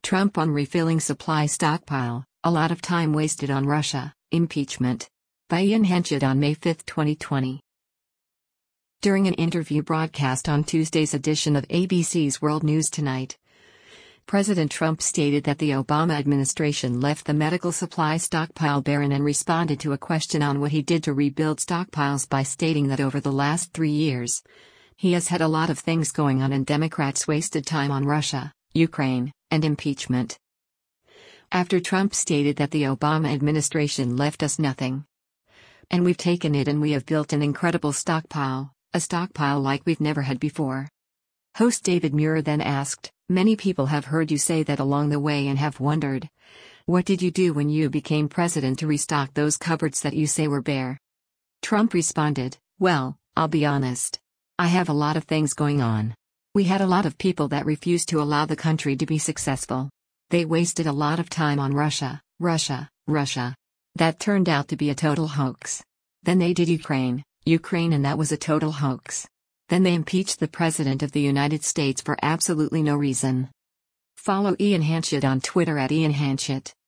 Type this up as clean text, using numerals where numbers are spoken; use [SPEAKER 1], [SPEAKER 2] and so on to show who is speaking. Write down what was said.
[SPEAKER 1] Trump on refilling supply stockpile, a lot of time wasted on Russia, impeachment. By Ian Henchett on May 5, 2020. During an interview broadcast on Tuesday's edition of ABC's World News Tonight, President Trump stated that the Obama administration left the medical supply stockpile barren and responded to a question on what he did to rebuild stockpiles by stating that over the last 3 years, he has had a lot of things going on and Democrats wasted time on Russia, Ukraine, and impeachment. After Trump stated that the Obama administration left us nothing, and we've taken it and we have built an incredible stockpile, a stockpile like we've never had before. Host David Muir then asked, "Many people have heard you say that along the way and have wondered, what did you do when you became president to restock those cupboards that you say were bare?" Trump responded, "Well, I'll be honest. I have a lot of things going on. We had a lot of people that refused to allow the country to be successful. They wasted a lot of time on Russia. That turned out to be a total hoax. Then they did Ukraine, and that was a total hoax. Then they impeached the President of the United States for absolutely no reason." Follow Ian Henchett on Twitter at Ian Henchett.